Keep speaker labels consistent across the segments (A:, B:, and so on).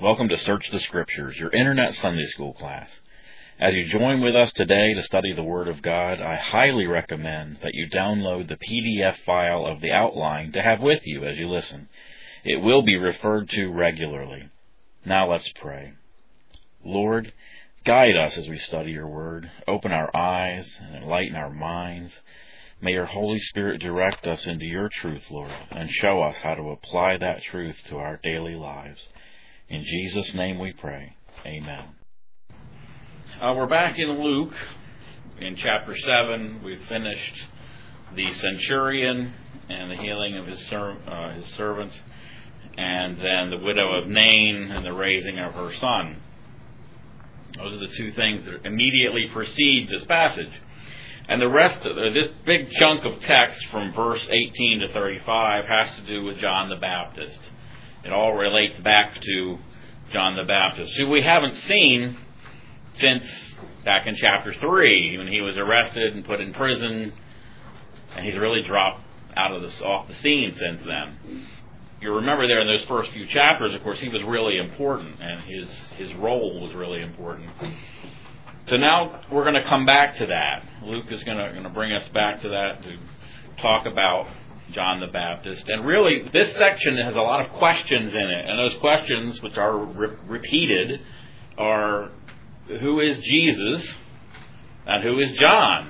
A: Welcome to Search the Scriptures, your Internet Sunday School class. As you join with us today to study the Word of God, I highly recommend that you download the PDF file of the outline to have with you as you listen. It will be referred to regularly. Now let's pray. Lord, guide us as we study your Word. Open our eyes and enlighten our minds. May your Holy Spirit direct us into your truth, Lord, and show us how to apply that truth to our daily lives. In Jesus' name we pray. Amen. We're back in Luke in chapter 7. We've finished the centurion and the healing of his servant, and then the widow of Nain and the raising of her son. Those are the two things that immediately precede this passage. And the rest of this big chunk of text from verse 18 to 35 has to do with John the Baptist. It all relates back to John the Baptist, who we haven't seen since back in chapter 3, when he was arrested and put in prison, and he's really dropped off the scene since then. You remember there in those first few chapters, of course, he was really important, and his role was really important. So now we're going to come back to that. Luke is going to bring us back to that to talk about John the Baptist. And really, this section has a lot of questions in it. And those questions, which are repeated, are who is Jesus and who is John?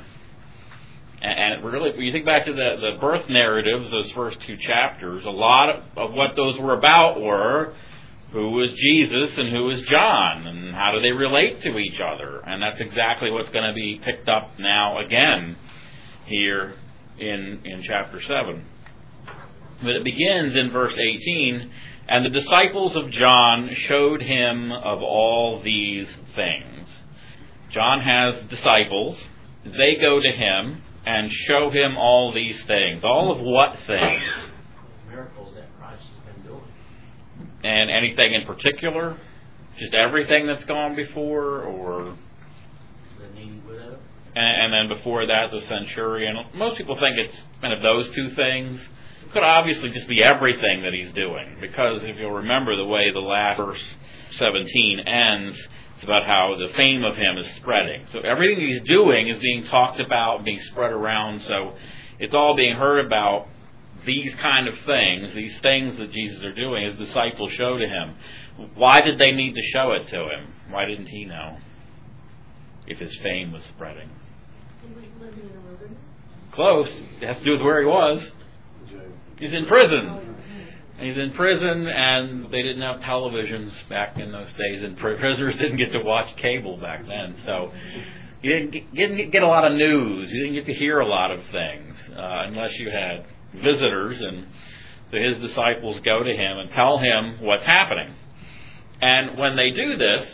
A: And really, when you think back to the birth narratives, those first two chapters, a lot of what those were about were who was Jesus and who is John, and how do they relate to each other? And that's exactly what's going to be picked up now again here in chapter 7. But it begins in verse 18, and the disciples of John showed him of all these things. John has disciples. They go to him and show him all these things. All of what things?
B: Miracles that Christ has been doing.
A: And anything in particular? Just everything that's gone before, or
B: The needy widow.
A: And then before that, the centurion. Most people think it's kind of those two things. It could obviously just be everything that he's doing, because if you'll remember the way the last verse 17 ends, it's about how the fame of him is spreading. So everything he's doing is being talked about, being spread around, so it's all being heard about. These kind of things, these things that Jesus are doing, his disciples show to him. Why did they need to show it to him? Why didn't he know if his fame was spreading?
C: He was living in the wilderness.
A: Close. It has to do with where he was. He's in prison. He's in prison, and they didn't have televisions back in those days, and prisoners didn't get to watch cable back then. So you didn't get a lot of news. You didn't get to hear a lot of things unless you had visitors. And so his disciples go to him and tell him what's happening. And when they do this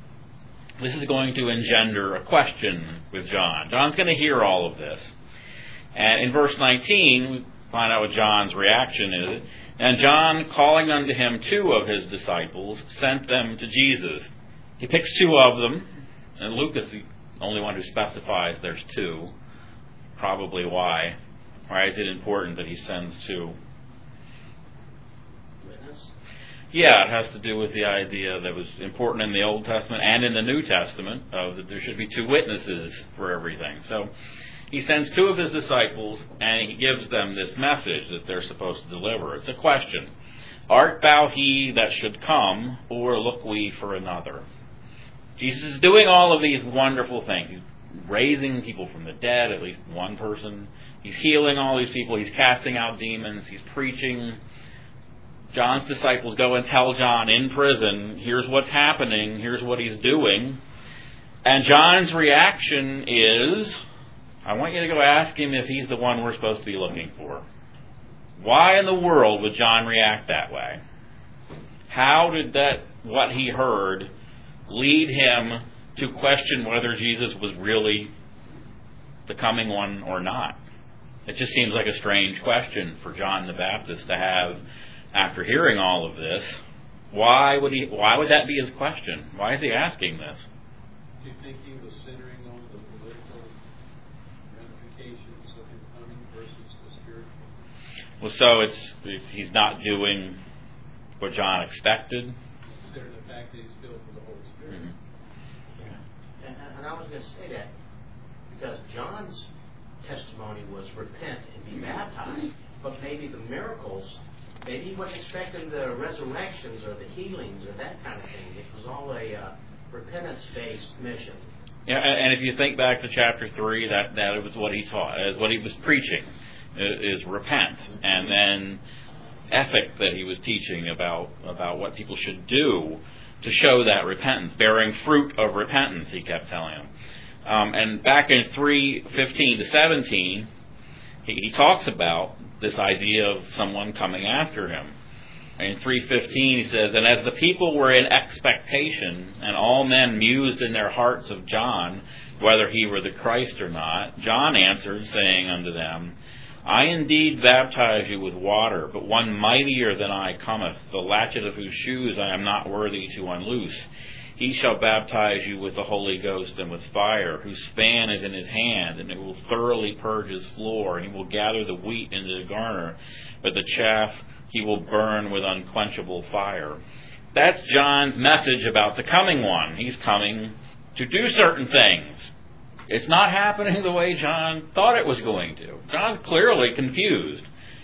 A: is going to engender a question with John. John's going to hear all of this. And in verse 19, we find out what John's reaction is. And John, calling unto him 2 of his disciples, sent them to Jesus. He picks 2 of them, and Luke is the only one who specifies there's 2. Probably why. Why is it important that he sends 2?
B: Witness.
A: Yeah, it has to do with the idea that was important in the Old Testament and in the New Testament, of that there should be 2 witnesses for everything. So he sends 2 of his disciples, and he gives them this message that they're supposed to deliver. It's a question. Art thou he that should come, or look we for another? Jesus is doing all of these wonderful things. He's raising people from the dead, at least one person. He's healing all these people. He's casting out demons. He's preaching. John's disciples go and tell John in prison, here's what's happening, here's what he's doing. And John's reaction is, I want you to go ask him if he's the one we're supposed to be looking for. Why in the world would John react that way? How did what he heard, lead him to question whether Jesus was really the coming one or not? It just seems like a strange question for John the Baptist to have after hearing all of this. Why would that be his question? Why is he asking this?
D: Do you think he was centering on the political ramifications of him coming versus the spiritual?
A: Well, so he's not doing what John expected.
D: Consider the fact that he's filled with the Holy Spirit.
B: And I was going to say that because John's testimony was repent and be baptized, but maybe the miracles, maybe he wasn't expecting the resurrections or the healings or that kind of thing. It was all a repentance-based mission.
A: Yeah, and if you think back to chapter 3, that was what he taught, what he was preaching is repent, and then ethic that he was teaching about what people should do to show that repentance, bearing fruit of repentance, he kept telling them. And back in 3:15 to 17, he talks about this idea of someone coming after him. In 3:15 he says, "And as the people were in expectation, and all men mused in their hearts of John, whether he were the Christ or not, John answered, saying unto them, I indeed baptize you with water, but one mightier than I cometh, the latchet of whose shoes I am not worthy to unloose. He shall baptize you with the Holy Ghost and with fire, whose span is in his hand, and it will thoroughly purge his floor, and he will gather the wheat into the garner, but the chaff he will burn with unquenchable fire." That's John's message about the coming one. He's coming to do certain things. It's not happening the way John thought it was going to. John's clearly confused.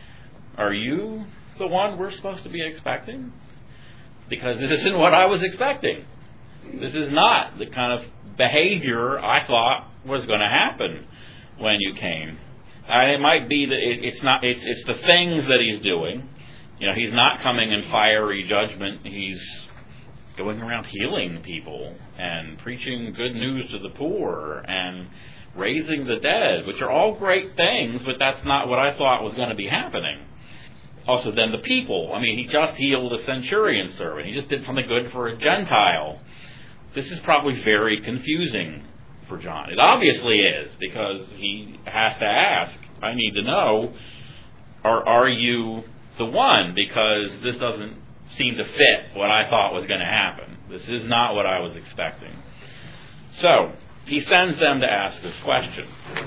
A: Are you the one we're supposed to be expecting? Because this isn't what I was expecting. This is not the kind of behavior I thought was going to happen when you came. It might be that it's the things that he's doing. You know, he's not coming in fiery judgment. He's going around healing people and preaching good news to the poor and raising the dead, which are all great things, but that's not what I thought was going to be happening. Also, then the people. I mean, he just healed a centurion servant. He just did something good for a Gentile. This is probably very confusing for John. It obviously is, because he has to ask, I need to know, are you the one? Because this doesn't seem to fit what I thought was going to happen. This is not what I was expecting. So, he sends them to ask this question.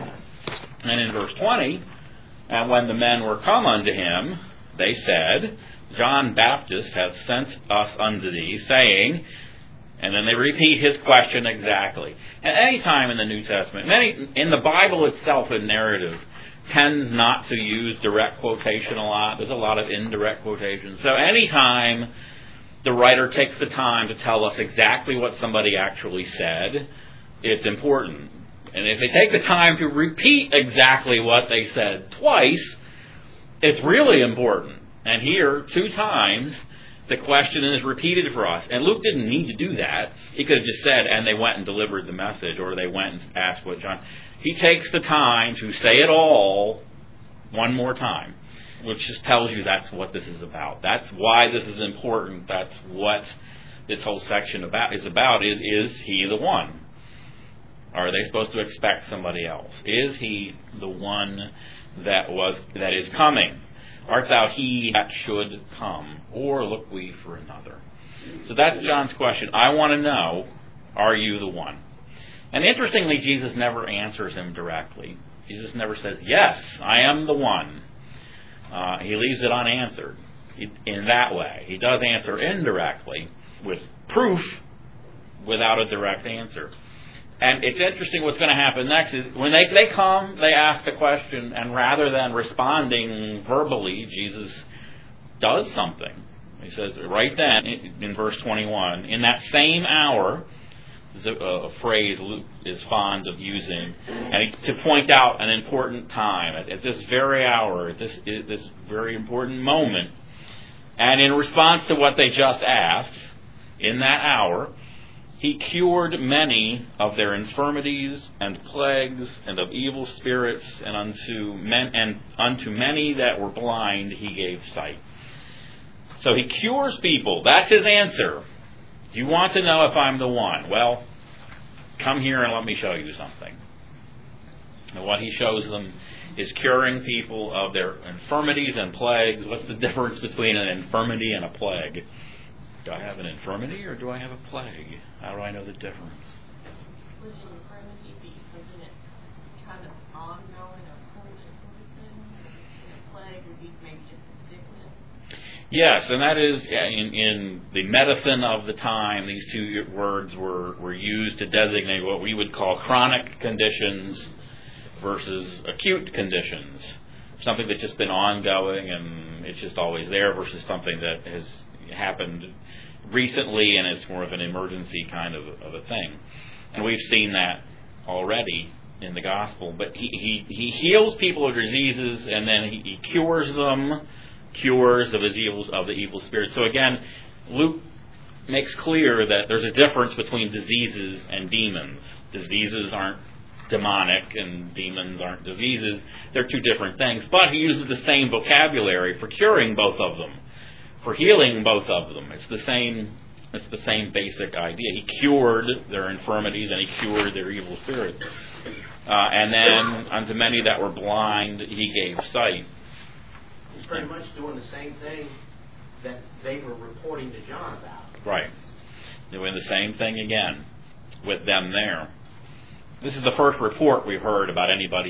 A: And in verse 20, "And when the men were come unto him, they said, John Baptist hath sent us unto thee, saying," and then they repeat his question exactly. And any time in the New Testament, in the Bible itself, in narrative, tends not to use direct quotation a lot. There's a lot of indirect quotation. So anytime the writer takes the time to tell us exactly what somebody actually said, it's important. And if they take the time to repeat exactly what they said twice, it's really important. And here, 2 times, the question is repeated for us. And Luke didn't need to do that. He could have just said, "And they went and delivered the message," or "They went and asked what John..." He takes the time to say it all one more time, which just tells you that's what this is about. That's why this is important. That's what this whole section is about. Is he the one? Are they supposed to expect somebody else? Is he the one that is coming? Art thou he that should come, or look we for another? So that's John's question. I want to know, are you the one? And interestingly, Jesus never answers him directly. Jesus never says, "Yes, I am the one." He leaves it unanswered in that way. He does answer indirectly with proof without a direct answer. And it's interesting what's going to happen next is when they come, they ask the question, and rather than responding verbally, Jesus does something. He says right then in verse 21, "In that same hour," is a phrase Luke is fond of using, and to point out an important time, at this very hour, at this very important moment. And in response to what they just asked, in that hour, he cured many of their infirmities and plagues and of evil spirits, and unto many that were blind he gave sight. So he cures people. That's his answer. Do you want to know if I'm the one? Well, come here and let me show you something. And what he shows them is curing people of their infirmities and plagues. What's the difference between an infirmity and a plague? Do I have an infirmity or do I have a plague? How do I know the difference?
C: Would an infirmity be something that's kind of ongoing or permanent sort of thing? And a plague would be maybe just a sickness?
A: Yes, and that is, in the medicine of the time, these two words were used to designate what we would call chronic conditions versus acute conditions. Something that's just been ongoing and it's just always there versus something that has happened recently and it's more of an emergency kind of a thing. And we've seen that already in the gospel. But he heals people of diseases and then he cures them, cures of the evil spirits. So again, Luke makes clear that there's a difference between diseases and demons. Diseases aren't demonic and demons aren't diseases. They're two different things. But he uses the same vocabulary for curing both of them, for healing both of them. It's the same basic idea. He cured their infirmities and he cured their evil spirits. And then unto many that were blind he gave sight.
B: He's pretty much doing the same thing that they were reporting to John about.
A: Right. Doing the same thing again with them there. This is the first report we've heard about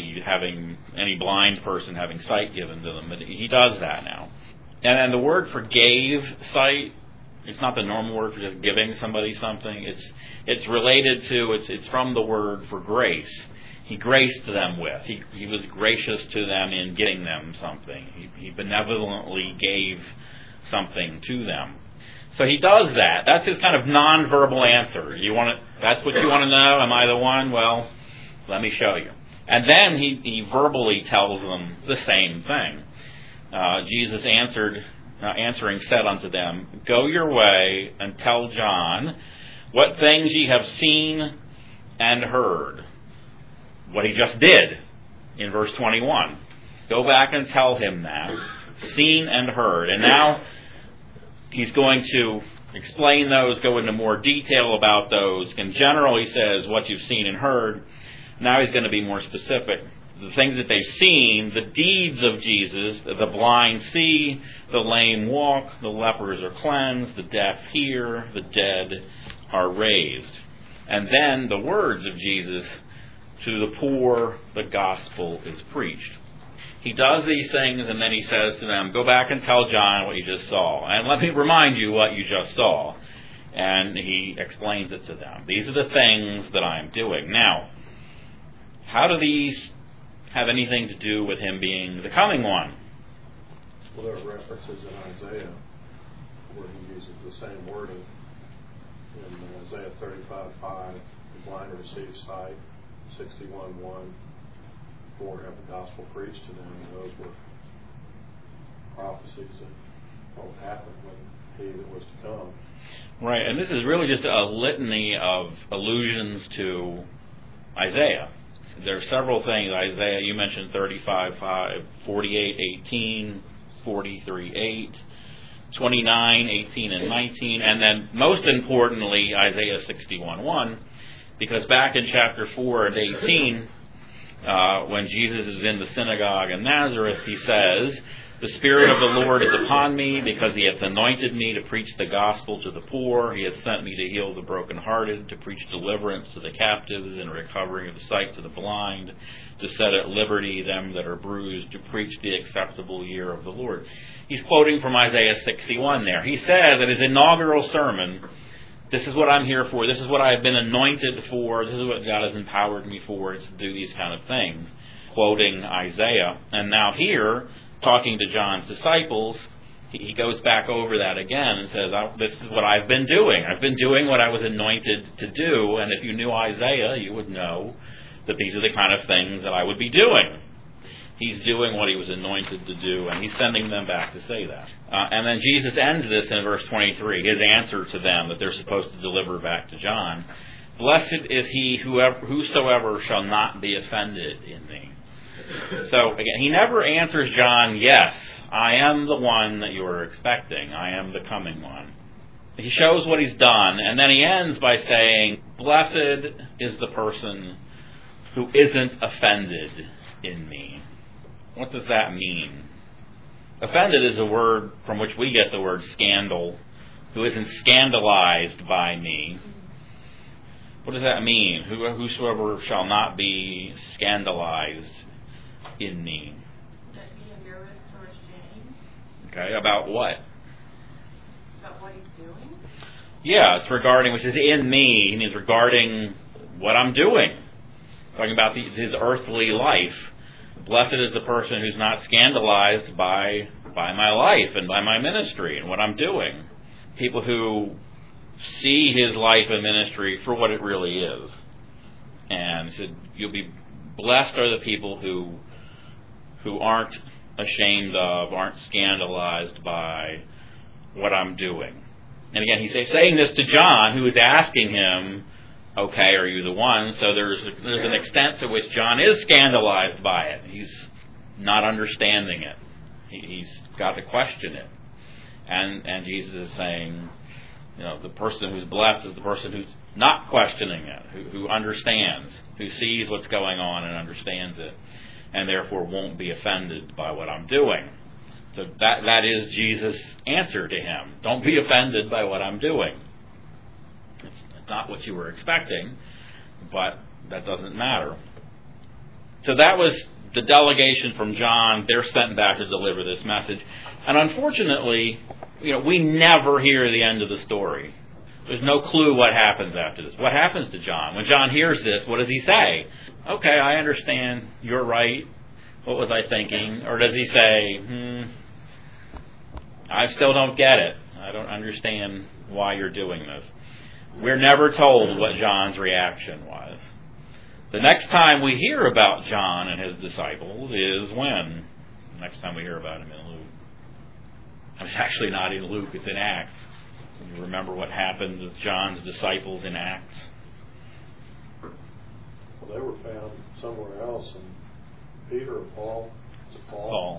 A: any blind person having sight given to them. But he does that now. And then the word for gave sight, it's not the normal word for just giving somebody something. It's related to, it's from the word for grace. He graced them with. He was gracious to them in giving them something. He benevolently gave something to them. So he does that. That's his kind of nonverbal answer. That's what you want to know? Am I the one? Well, let me show you. And then he verbally tells them the same thing. Jesus answering said unto them, Go your way and tell John what things ye have seen and heard. What he just did in verse 21. Go back and tell him that. Seen and heard. And now he's going to explain those, go into more detail about those. In general, he says what you've seen and heard. Now he's going to be more specific. The things that they've seen, the deeds of Jesus, the blind see, the lame walk, the lepers are cleansed, the deaf hear, the dead are raised. And then the words of Jesus, to the poor the gospel is preached. He does these things and then he says to them, go back and tell John what you just saw. And let me remind you what you just saw. And he explains it to them. These are the things that I'm doing. Now, how do these have anything to do with him being the coming one?
D: Well, there are references in Isaiah where he uses the same wording. In Isaiah 35:5, the blind receive sight. 61:1, for have the gospel preached to them. And those were prophecies of what would happen when he that was to come.
A: Right, and this is really just a litany of allusions to Isaiah. There are several things. Isaiah, you mentioned 35:5, 48:18, 43:8, 29:18 and 19, and then most importantly Isaiah 61:1. Because back in chapter 4 and 18, when Jesus is in the synagogue in Nazareth, he says, The Spirit of the Lord is upon me, because he hath anointed me to preach the gospel to the poor. He hath sent me to heal the brokenhearted, to preach deliverance to the captives, and recovering of the sight to the blind, to set at liberty them that are bruised, to preach the acceptable year of the Lord. He's quoting from Isaiah 61 there. He says in his inaugural sermon, this is what I'm here for. This is what I've been anointed for. This is what God has empowered me for, is to do these kind of things. Quoting Isaiah. And now here, talking to John's disciples, he goes back over that again and says, this is what I've been doing. I've been doing what I was anointed to do. And if you knew Isaiah, you would know that these are the kind of things that I would be doing. He's doing what he was anointed to do, and he's sending them back to say that. And then Jesus ends this in verse 23, his answer to them that they're supposed to deliver back to John. Blessed is he whosoever shall not be offended in me. So, again, he never answers John, yes, I am the one that you are expecting. I am the coming one. He shows what he's done, and then he ends by saying, blessed is the person who isn't offended in me. What does that mean? Offended is a word from which we get the word scandal, who isn't scandalized by me. What does that mean? Whosoever shall not be scandalized in me.
C: That be embarrassed or ashamed.
A: Okay, about what?
C: what he's doing?
A: Yeah, it's regarding, which is in me, and is regarding what I'm doing. Talking about his earthly life. Blessed is the person who's not scandalized by my life and by my ministry and what I'm doing. People who see his life and ministry for what it really is. And he said, you'll be blessed are the people who aren't ashamed of, aren't scandalized by what I'm doing. And again, he's saying this to John, who is asking him, okay, are you the one? So there's an extent to which John is scandalized by it. He's not understanding it. He's got to question it. And Jesus is saying, the person who's blessed is the person who's not questioning it, who understands, who sees what's going on and understands it, and therefore won't be offended by what I'm doing. So that is Jesus' answer to him. Don't be offended by what I'm doing. It's not what you were expecting, but that doesn't matter. So that was the delegation from John. They're sent back to deliver this message. And unfortunately, we never hear the end of the story. There's no clue what happens after this. What happens to John? When John hears this, what does he say? Okay, I understand. You're right. What was I thinking? Or does he say, I still don't get it. I don't understand why you're doing this. We're never told what John's reaction was. The next time we hear about John and his disciples is when? Next time we hear about him in Luke. It's actually not in Luke, it's in Acts. You remember what happened with John's disciples in Acts?
D: Well, they were found somewhere else, and Peter or Paul? Was it Paul?
A: Paul.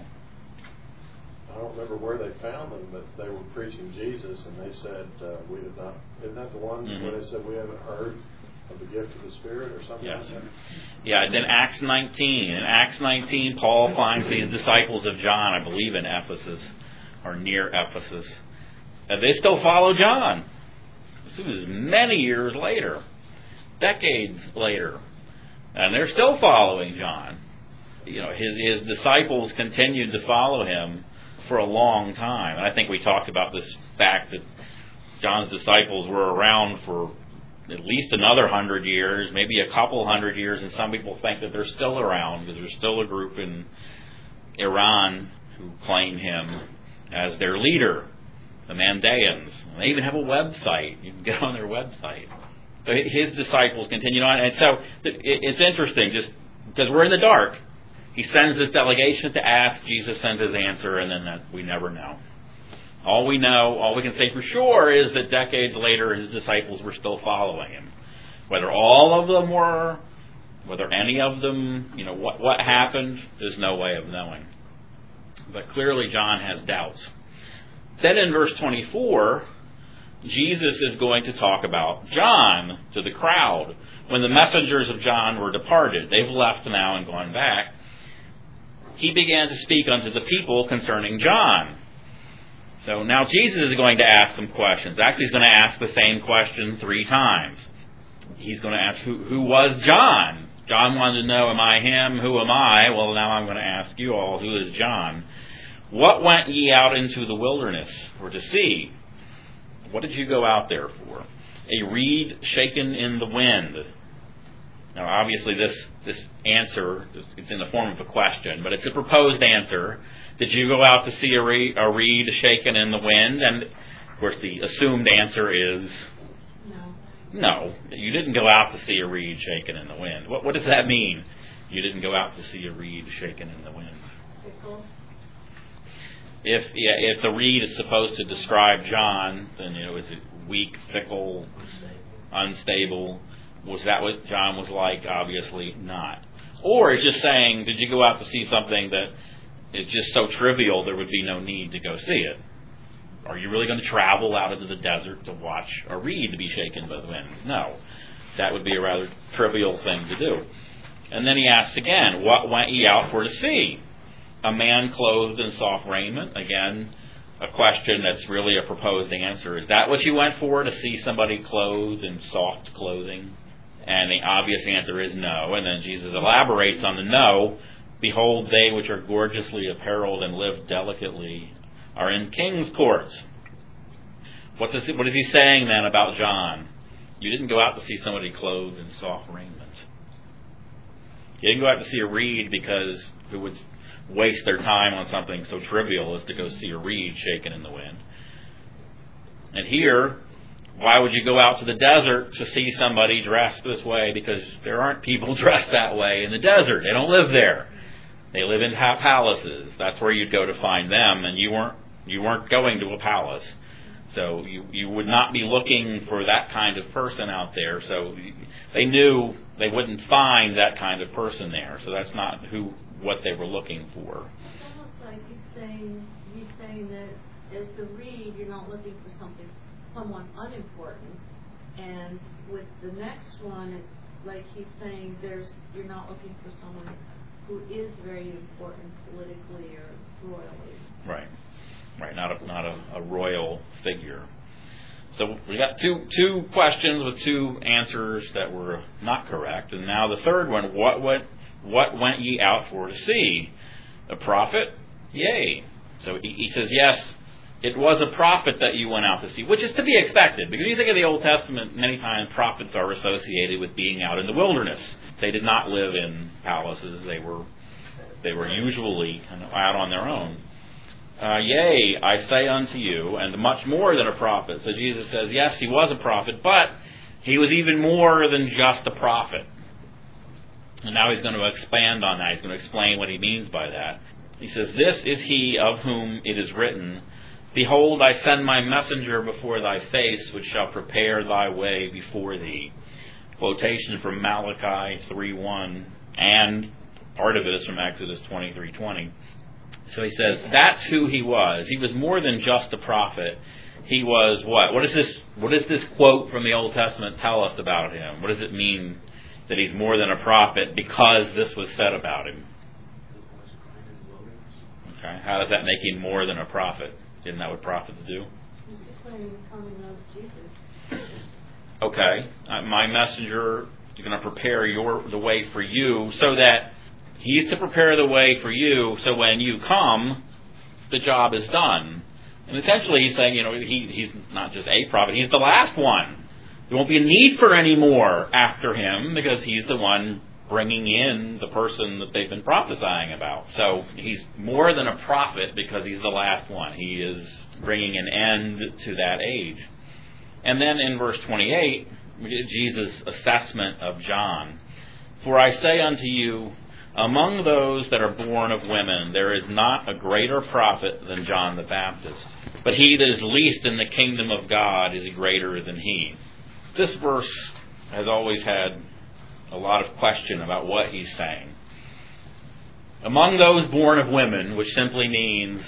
D: I don't remember where they found them, but they were preaching Jesus, and they said, we did not. Isn't that the one where they said we haven't heard of the gift of the Spirit or something
A: Yes.
D: like that?
A: Yeah, it's in Acts 19. In Acts 19, Paul finds these disciples of John, I believe in Ephesus, or near Ephesus. And they still follow John. This was many years later, decades later. And they're still following John. His disciples continued to follow him for a long time. And I think we talked about this fact that John's disciples were around for at least another 100 years, maybe a couple 100 years, and some people think that they're still around because there's still a group in Iran who claim him as their leader, the Mandaeans. They even have a website. You can get on their website. So his disciples continued on. And so it's interesting, just because we're in the dark. He sends this delegation to ask. Jesus sends his answer, and then we never know. All we know, all we can say for sure is that decades later his disciples were still following him. Whether all of them were, whether any of them, what happened, there's no way of knowing. But clearly John has doubts. Then in verse 24, Jesus is going to talk about John to the crowd. When the messengers of John were departed, they've left now and gone back, he began to speak unto the people concerning John. So now Jesus is going to ask some questions. Actually, he's going to ask the same question 3 times. He's going to ask, who was John? John wanted to know, am I him? Who am I? Well, now I'm going to ask you all, who is John? What went ye out into the wilderness for to see? What did you go out there for? A reed shaken in the wind. Now, obviously, this answer is in the form of a question, but it's a proposed answer. Did you go out to see a reed shaken in the wind? And, of course, the assumed answer is no. You didn't go out to see a reed shaken in the wind. What does that mean? You didn't go out to see a reed shaken in the wind. If the reed is supposed to describe John, then is it weak, fickle, unstable? Was that what John was like? Obviously not. Or it's just saying, did you go out to see something that is just so trivial there would be no need to go see it? Are you really going to travel out into the desert to watch a reed be shaken by the wind? No. That would be a rather trivial thing to do. And then he asks again, what went ye out for to see? A man clothed in soft raiment? Again, a question that's really a proposed answer. Is that what you went for, to see somebody clothed in soft clothing? And the obvious answer is no. And then Jesus elaborates on the no. Behold, they which are gorgeously apparelled and live delicately are in king's courts. What is he saying then about John? You didn't go out to see somebody clothed in soft raiment. You didn't go out to see a reed because who would waste their time on something so trivial as to go see a reed shaking in the wind. And here, why would you go out to the desert to see somebody dressed this way? Because there aren't people dressed that way in the desert. They don't live there. They live in palaces. That's where you'd go to find them, and you weren't going to a palace. So you would not be looking for that kind of person out there. So they knew they wouldn't find that kind of person there. So that's not what they were looking for.
E: It's almost like he's saying that as the reed, you're not looking for someone unimportant, and with the next one, it's like he's saying you're not looking for someone who is very important politically or royally.
A: Right. Not a royal figure. So we got two questions with two answers that were not correct, and now the third one: what went ye out for to see? A prophet? Yea. So he says, yes, it was a prophet that you went out to see, which is to be expected, because you think of the Old Testament, many times prophets are associated with being out in the wilderness. They did not live in palaces. They were usually out on their own. Yea, I say unto you, and much more than a prophet. So Jesus says, yes, he was a prophet, but he was even more than just a prophet. And now he's going to expand on that. He's going to explain what he means by that. He says, this is he of whom it is written, behold, I send my messenger before thy face, which shall prepare thy way before thee. Quotation from Malachi 3:1, and part of it is from Exodus 23:20. So he says, that's who he was. He was more than just a prophet. He was what? What does this quote from the Old Testament tell us about him? What does it mean that he's more than a prophet because this was said about him? Okay, how does that make him more than a prophet? Isn't that what prophets do?
E: He's declaring the coming of Jesus.
A: Okay, my messenger is going to prepare the way for you, so that he's to prepare the way for you, so when you come, the job is done. And essentially he's saying, he's not just a prophet, he's the last one. There won't be a need for any more after him, because he's the one bringing in the person that they've been prophesying about. So he's more than a prophet because he's the last one. He is bringing an end to that age. And then in verse 28, we get Jesus' assessment of John. For I say unto you, among those that are born of women, there is not a greater prophet than John the Baptist. But he that is least in the kingdom of God is greater than he. This verse has always had a lot of question about what he's saying. Among those born of women, which simply means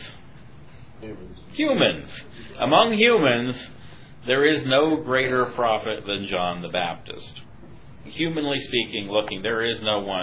A: humans. Among humans, there is no greater prophet than John the Baptist. Humanly speaking, there is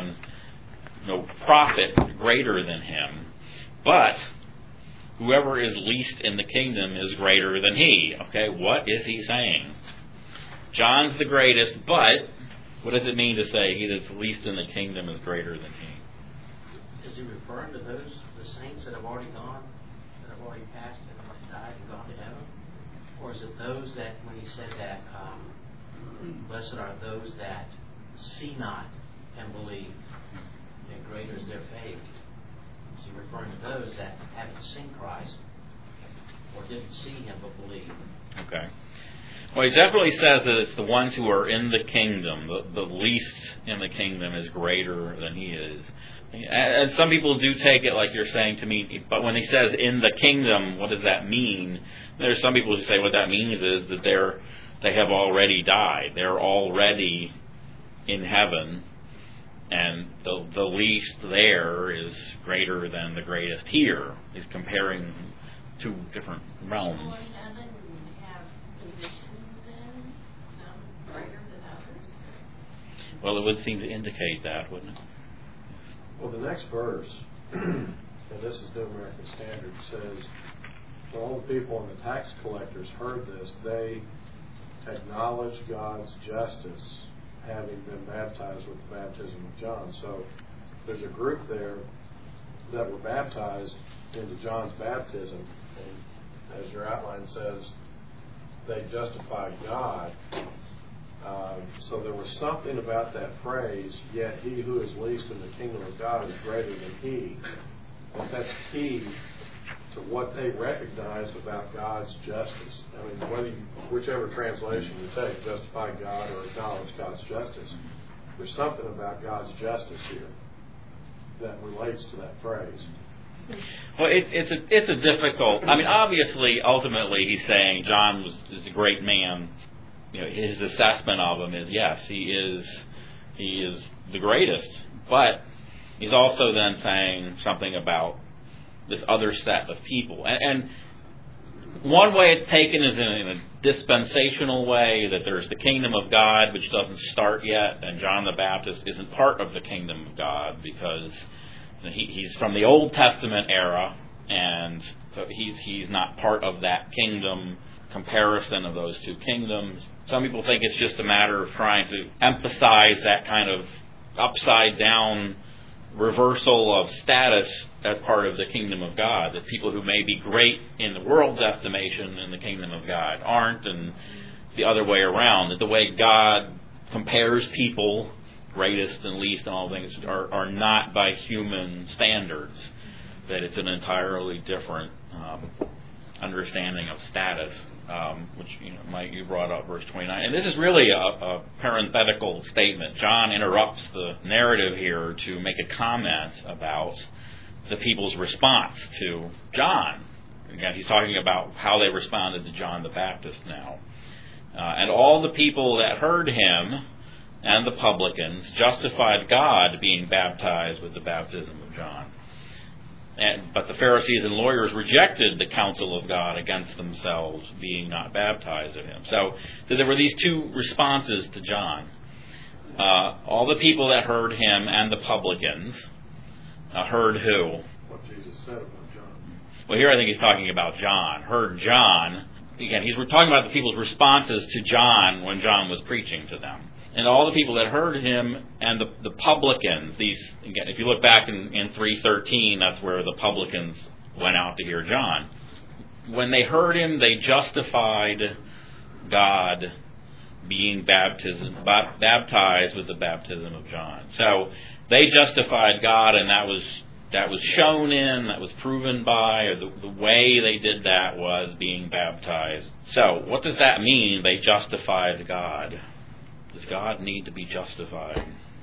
A: no prophet greater than him. But whoever is least in the kingdom is greater than he. Okay, what is he saying? John's the greatest, but what does it mean to say he that's least in the kingdom is greater than he?
B: Is he referring to the saints that have already gone, that have already passed and died and gone to heaven? Or is it those that, when he said that, blessed are those that see not and believe, and greater is their faith? Is he referring to those that haven't seen Christ or didn't see him but believe?
A: Okay. Well, he definitely says that it's the ones who are in the kingdom. The least in the kingdom is greater than he is. And some people do take it like you're saying to me, but when he says in the kingdom, what does that mean? There's some people who say what that means is that they have already died. They're already in heaven, and the least there is greater than the greatest here. He's comparing two different realms.
C: Will heaven have positions then, some greater than others?
A: Well, it would seem to indicate that, wouldn't it?
D: Well, the next verse, and this is New American Standard, says, when all the people and the tax collectors heard this, they acknowledged God's justice, having been baptized with the baptism of John. So there's a group there that were baptized into John's baptism, and as your outline says, they justified God. So there was something about that phrase, yet he who is least in the kingdom of God is greater than he. That's key to what they recognized about God's justice. I mean, whichever translation you take, justify God or acknowledge God's justice, there's something about God's justice here that relates to that phrase.
A: Well, it's a difficult. I mean, obviously, ultimately, he's saying John is a great man. You know, his assessment of him is yes, he is the greatest. But he's also then saying something about this other set of people. And one way it's taken is in a dispensational way, that there's the kingdom of God, which doesn't start yet, and John the Baptist isn't part of the kingdom of God because he's from the Old Testament era, and so he's not part of that kingdom comparison of those two kingdoms. Some people think it's just a matter of trying to emphasize that kind of upside down reversal of status as part of the kingdom of God, that people who may be great in the world's estimation in the kingdom of God aren't, and the other way around, that the way God compares people, greatest and least and all things, are not by human standards, that it's an entirely different understanding of status, which Mike, you brought up verse 29. And this is really a parenthetical statement. John interrupts the narrative here to make a comment about the people's response to John. Again, he's talking about how they responded to John the Baptist now. And all the people that heard him and the publicans justified God being baptized with the baptism of John. But the Pharisees and lawyers rejected the counsel of God against themselves, being not baptized of him. So there were these two responses to John. All the people that heard him and the publicans heard who?
D: What Jesus said about John.
A: Well, here I think he's talking about John. Heard John. Again, we're talking about the people's responses to John when John was preaching to them. And all the people that heard him and the publicans, these, again, if you look back in 3:13, that's where the publicans went out to hear John. When they heard him, they justified God being baptized with the baptism of John. So they justified God, and that was shown in, that was proven by, or the way they did that was being baptized. So what does that mean, they justified God? Does God need to be justified?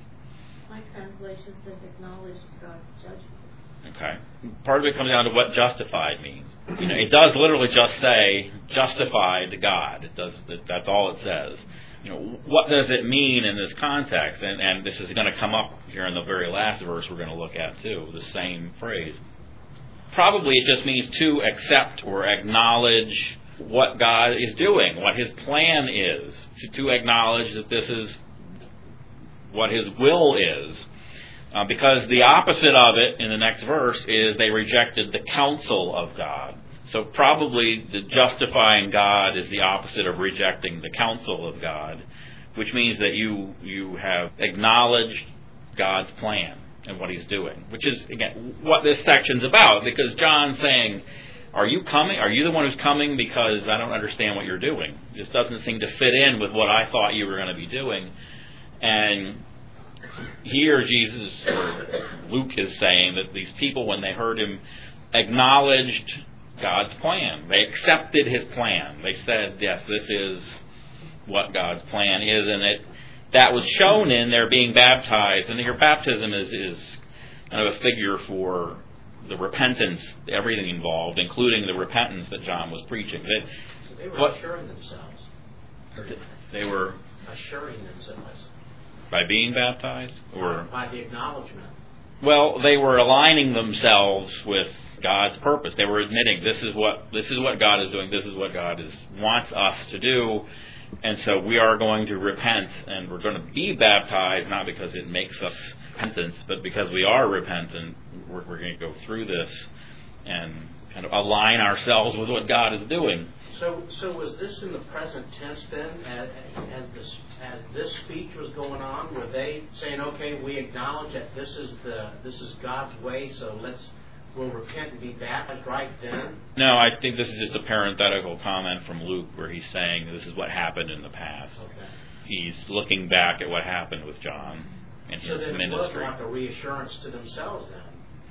E: My translation says acknowledge God's judgment.
A: Okay. Part of it comes down to what justified means. It does literally just say justified to God. It does. That's all it says. What does it mean in this context? And this is going to come up here in the very last verse we're going to look at too, the same phrase. Probably it just means to accept or acknowledge what God is doing, what his plan is, to acknowledge that this is what his will is. Because the opposite of it in the next verse is they rejected the counsel of God. So probably the justifying God is the opposite of rejecting the counsel of God, which means that you have acknowledged God's plan and what he's doing, which is, again, what this section's about, because John's saying, are you coming? Are you the one who's coming? Because I don't understand what you're doing. This doesn't seem to fit in with what I thought you were going to be doing. And here Jesus, or Luke, is saying that these people, when they heard him, acknowledged God's plan. They accepted his plan. They said, yes, this is what God's plan is, and that was shown in their being baptized. And your baptism is kind of a figure for the repentance, everything involved, including the repentance that John was preaching.
B: So they were assuring themselves.
A: They were
B: assuring themselves.
A: By being baptized? Or
B: by the acknowledgement.
A: Well, they were aligning themselves with God's purpose. They were admitting this is what God is doing, this is what God wants us to do, and so we are going to repent, and we're going to be baptized, not because it makes us repentant, but because we are repentant. We're going to go through this and kind of align ourselves with what God is doing.
B: So was this in the present tense then, as this speech was going on? Were they saying, okay, we acknowledge that this is God's way, so will repent and be baptized right then?
A: No, I think this is just a parenthetical comment from Luke where he's saying this is what happened in the past.
B: Okay.
A: He's looking back at what happened with John and
B: So
A: his
B: then it was
A: ministry.
B: like a reassurance to themselves then.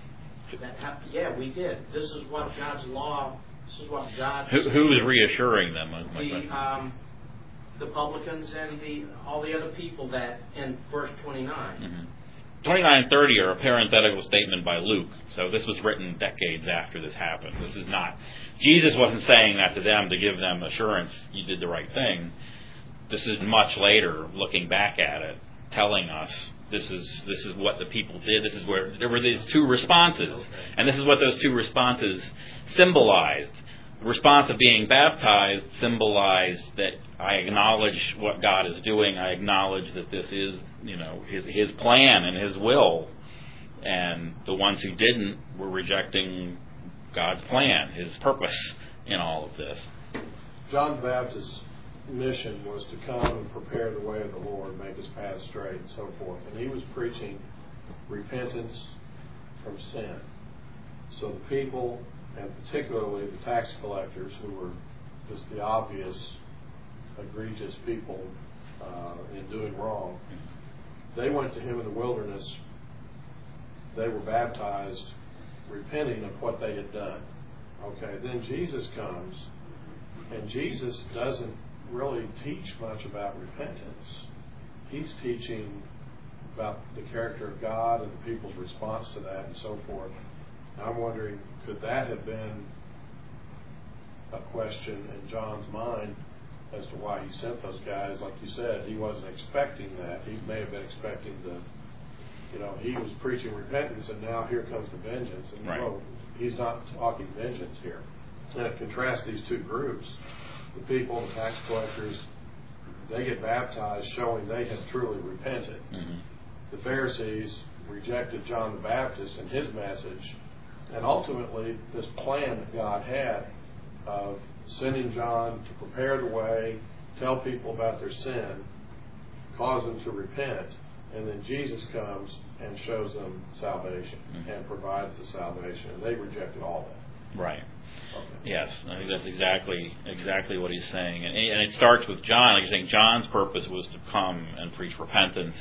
B: Yeah, we did. This is what God's law, this is what God...
A: Who is reassuring them? Was my question.
B: The publicans and all the other people that in verse 29.
A: Mm-hmm. 29 and 30 are a parenthetical statement by Luke. So this was written decades after this happened. This is not... Jesus wasn't saying that to them to give them assurance you did the right thing. This is much later, looking back at it, telling us this is what the people did. This is where there were these two responses. And this is what those two responses symbolized. The response of being baptized symbolized that I acknowledge what God is doing. I acknowledge that this is, His plan and His will. And the ones who didn't were rejecting God's plan, His purpose in all of this.
D: John the Baptist's mission was to come and prepare the way of the Lord, make His path straight, and so forth. And he was preaching repentance from sin. So the people, and particularly the tax collectors, who were just the obvious, egregious people in doing wrong, they went to him in the wilderness. They were baptized, repenting of what they had done. Okay, then Jesus comes, and Jesus doesn't really teach much about repentance. He's teaching about the character of God and the people's response to that and so forth. I'm wondering, could that have been a question in John's mind as to why he sent those guys? Like you said, he wasn't expecting that. He may have been expecting he was preaching repentance, and now here comes the vengeance. And
A: right.
D: He's not talking vengeance here. And contrast these two groups. The people, the tax collectors, they get baptized showing they have truly repented.
A: Mm-hmm.
D: The Pharisees rejected John the Baptist and his message. And ultimately, this plan that God had of sending John to prepare the way, tell people about their sin, cause them to repent, and then Jesus comes and shows them salvation and provides the salvation. And they rejected all that.
A: Right.
D: Okay.
A: Yes, I think that's exactly what he's saying. And it starts with John. Like you're saying, John's purpose was to come and preach repentance.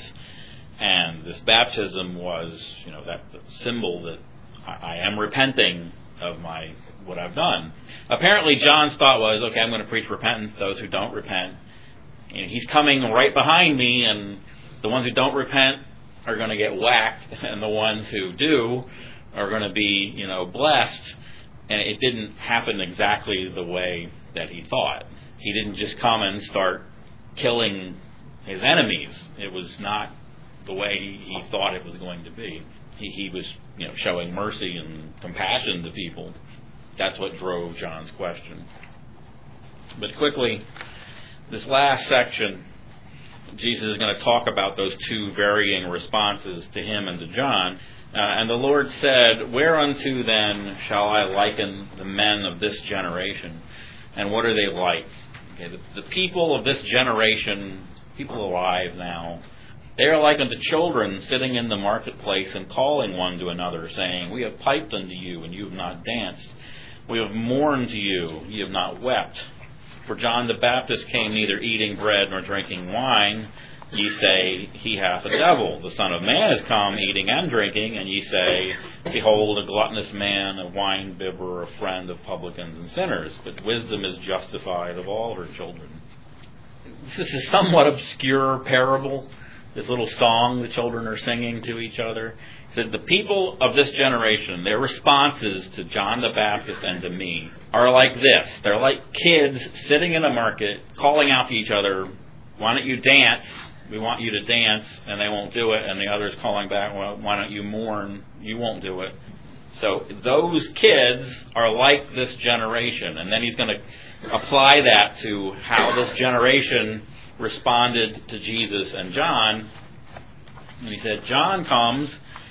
A: And this baptism was, that symbol that I am repenting of what I've done. Apparently, John's thought was, okay, I'm going to preach repentance to those who don't repent. And he's coming right behind me, and the ones who don't repent are going to get whacked, and the ones who do are going to be, blessed. And it didn't happen exactly the way that he thought. He didn't just come and start killing his enemies. It was not the way he thought it was going to be. He was, showing mercy and compassion to people. That's what drove John's question. But quickly, this last section, Jesus is going to talk about those two varying responses to him and to John. And the Lord said, "Whereunto then shall I liken the men of this generation? And what are they like?" Okay, the people of this generation, people alive now, they are like unto children sitting in the marketplace and calling one to another, saying, "We have piped unto you, and you have not danced. We have mourned to you, ye have not wept. For John the Baptist came neither eating bread nor drinking wine. Ye say, He hath a devil. The Son of Man is come eating and drinking, and ye say, Behold, a gluttonous man, a wine-bibber, a friend of publicans and sinners. But wisdom is justified of all her children." This is a somewhat obscure parable, this little song the children are singing to each other. He said, the people of this generation, their responses to John the Baptist and to me are like this. They're like kids sitting in a market, calling out to each other, "Why don't you dance? We want you to dance," and they won't do it. And the others calling back, "Well, why don't you mourn? You won't do it." So those kids are like this generation. And then he's going to apply that to how this generation responded to Jesus and John. And he said, John comes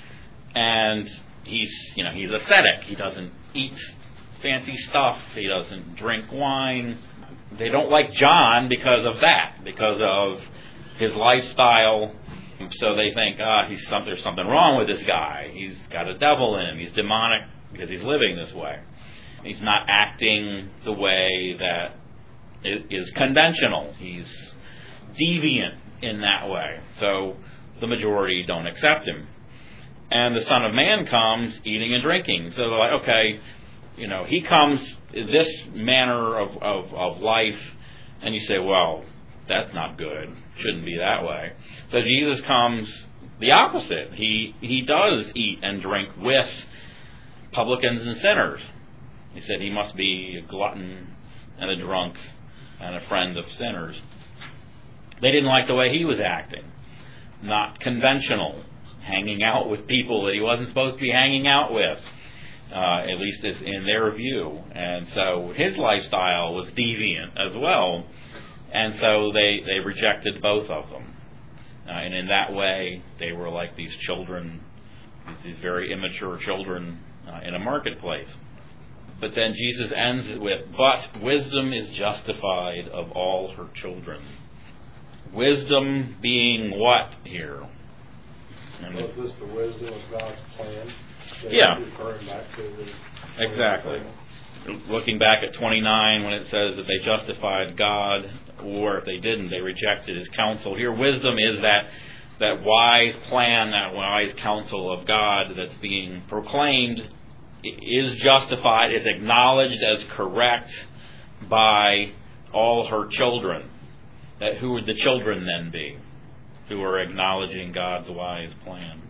A: and he's ascetic. He doesn't eat fancy stuff. He doesn't drink wine. They don't like John because of that, because of his lifestyle. So they think, there's something wrong with this guy. He's got a devil in him. He's demonic because he's living this way. He's not acting the way that is conventional. He's deviant in that way. So the majority don't accept him. And the Son of Man comes eating and drinking. So they're like, okay, he comes this manner of life, and you say, well, that's not good. Shouldn't be that way. So Jesus comes the opposite. He does eat and drink with publicans and sinners. He said he must be a glutton and a drunk and a friend of sinners. They didn't like the way he was acting. Not conventional. Hanging out with people that he wasn't supposed to be hanging out with. At least in their view. And so his lifestyle was deviant as well. And so they rejected both of them. And in that way, they were like these children, these very immature children in a marketplace. But then Jesus ends it with, but wisdom is justified of all her children. Wisdom being what here?
D: Was this the wisdom of God's plan?
A: Yeah.
D: Referring back to the
A: exactly. Looking back at 29 when it says that they justified God, or if they didn't, they rejected his counsel. Here, wisdom is that wise plan, that wise counsel of God that's being proclaimed is justified, is acknowledged as correct by all her children. That who would the children then be, who are acknowledging God's wise plan?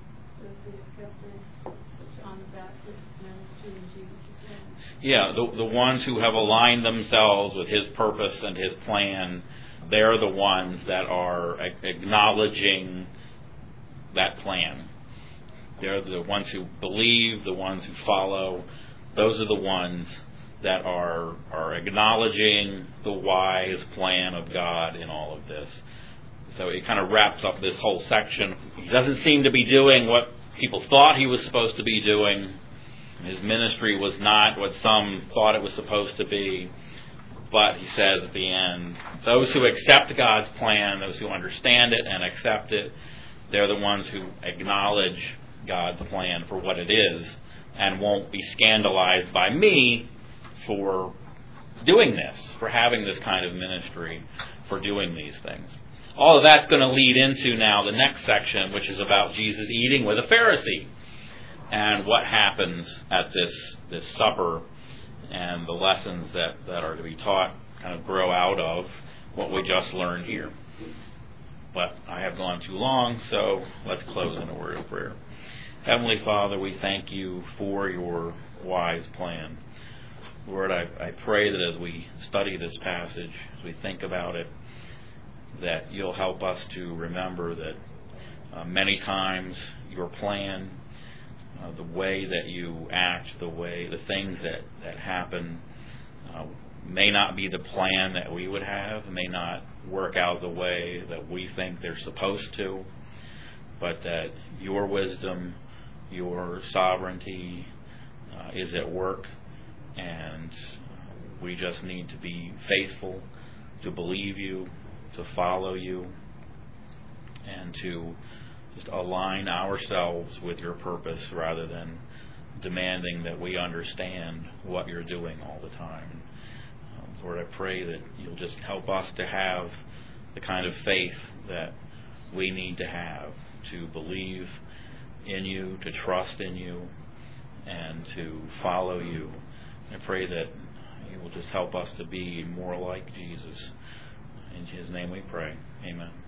A: Yeah, the ones who have aligned themselves with his purpose and his plan, they're the ones that are acknowledging that plan. They're the ones who believe, the ones who follow. Those are the ones that are acknowledging the wise plan of God in all of this. So it kind of wraps up this whole section. He doesn't seem to be doing what people thought he was supposed to be doing. His ministry was not what some thought it was supposed to be. But he says at the end, those who accept God's plan, those who understand it and accept it, they're the ones who acknowledge God's plan for what it is and won't be scandalized by me for doing this, for having this kind of ministry, for doing these things. All of that's going to lead into now the next section, which is about Jesus eating with a Pharisee and what happens at this supper and the lessons that are to be taught kind of grow out of what we just learned here. But I have gone too long, so let's close in a word of prayer. Heavenly Father, we thank you for your wise plan. Lord, I pray that as we study this passage, as we think about it, that you'll help us to remember that many times your plan, the way that you act, the things that happen may not be the plan that we would have, may not work out the way that we think they're supposed to, but that your wisdom, your sovereignty is at work, and we just need to be faithful, to believe you, to follow you, and to just align ourselves with your purpose rather than demanding that we understand what you're doing all the time. Lord, I pray that you'll just help us to have the kind of faith that we need to have to believe in you, to trust in you, and to follow you. I pray that you will just help us to be more like Jesus. In his name we pray. Amen.